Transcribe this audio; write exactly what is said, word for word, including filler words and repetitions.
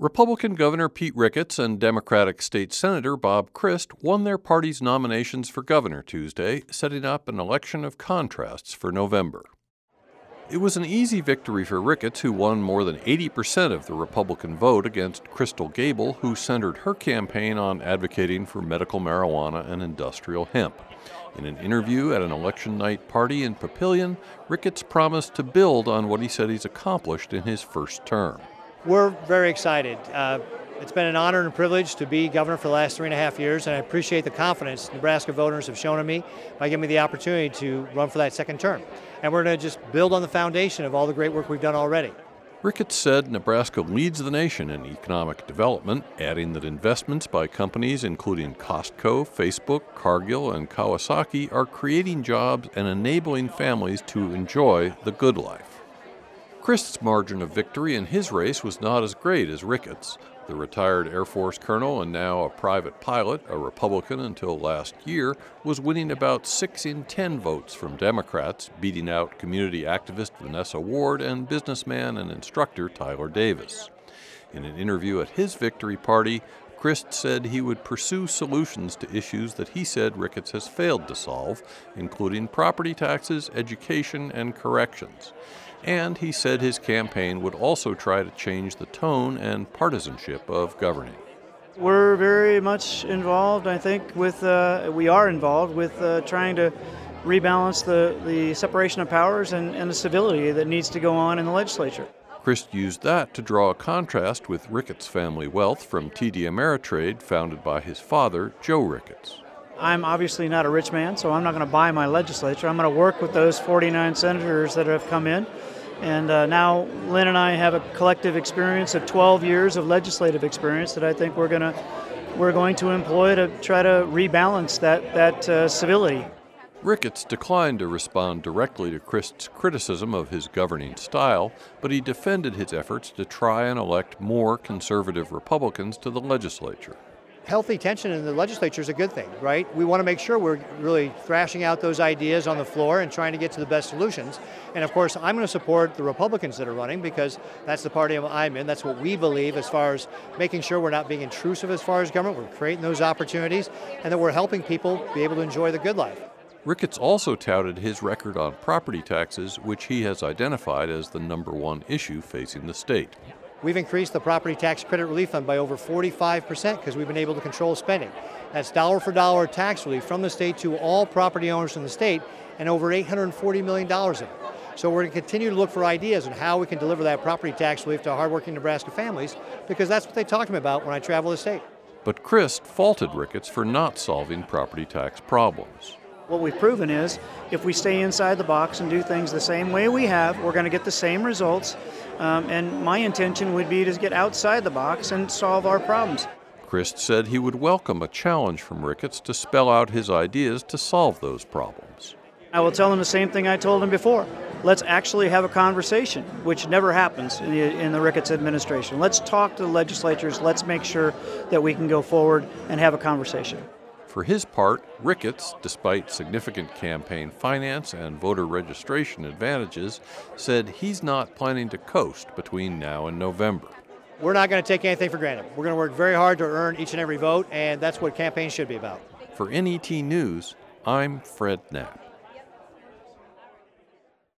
Republican Governor Pete Ricketts and Democratic State Senator Bob Christ won their party's nominations for governor Tuesday, setting up an election of contrasts for November. It was an easy victory for Ricketts, who won more than eighty percent of the Republican vote against Crystal Gable, who centered her campaign on advocating for medical marijuana and industrial hemp. In an interview at an election night party in Papillion, Ricketts promised to build on what he said he's accomplished in his first term. We're very excited. Uh, it's been an honor and a privilege to be governor for the last three and a half years, and I appreciate the confidence Nebraska voters have shown in me by giving me the opportunity to run for that second term. And we're going to just build on the foundation of all the great work we've done already. Ricketts said Nebraska leads the nation in economic development, adding that investments by companies including Costco, Facebook, Cargill, and Kawasaki are creating jobs and enabling families to enjoy the good life. Christ's margin of victory in his race was not as great as Ricketts. The retired Air Force colonel and now a private pilot, a Republican until last year, was winning about six in ten votes from Democrats, beating out community activist Vanessa Ward and businessman and instructor Tyler Davis. In an interview at his victory party, Christ said he would pursue solutions to issues that he said Ricketts has failed to solve, including property taxes, education, and corrections. And he said his campaign would also try to change the tone and partisanship of governing. We're very much involved, I think, with, uh, we are involved with uh, trying to rebalance the, the separation of powers and, and the civility that needs to go on in the legislature. Christ used that to draw a contrast with Ricketts' family wealth from T D Ameritrade, founded by his father, Joe Ricketts. I'm obviously not a rich man, so I'm not going to buy my legislature. I'm going to work with those forty-nine senators that have come in. And uh, now Lynn and I have a collective experience of twelve years of legislative experience that I think we're going to we're going to employ to try to rebalance that, that uh, civility. Ricketts declined to respond directly to Christ's criticism of his governing style, but he defended his efforts to try and elect more conservative Republicans to the legislature. Healthy tension in the legislature is a good thing, right? We want to make sure we're really thrashing out those ideas on the floor and trying to get to the best solutions. And of course, I'm going to support the Republicans that are running because that's the party I'm in. That's what we believe as far as making sure we're not being intrusive as far as government. We're creating those opportunities and that we're helping people be able to enjoy the good life. Ricketts also touted his record on property taxes, which he has identified as the number one issue facing the state. We've increased the property tax credit relief fund by over forty-five percent because we've been able to control spending. That's dollar for dollar tax relief from the state to all property owners in the state, and over eight hundred forty million dollars of it. So we're going to continue to look for ideas on how we can deliver that property tax relief to hardworking Nebraska families, because that's what they talk to me about when I travel the state. But Christ faulted Ricketts for not solving property tax problems. What we've proven is if we stay inside the box and do things the same way we have, we're going to get the same results. Um, and my intention would be to get outside the box and solve our problems. Christ said he would welcome a challenge from Ricketts to spell out his ideas to solve those problems. I will tell him the same thing I told him before. Let's actually have a conversation, which never happens in the, in the Ricketts administration. Let's talk to the legislatures. Let's make sure that we can go forward and have a conversation. For his part, Ricketts, despite significant campaign finance and voter registration advantages, said he's not planning to coast between now and November. We're not going to take anything for granted. We're going to work very hard to earn each and every vote, and that's what campaigns should be about. For N E T News, I'm Fred Knapp.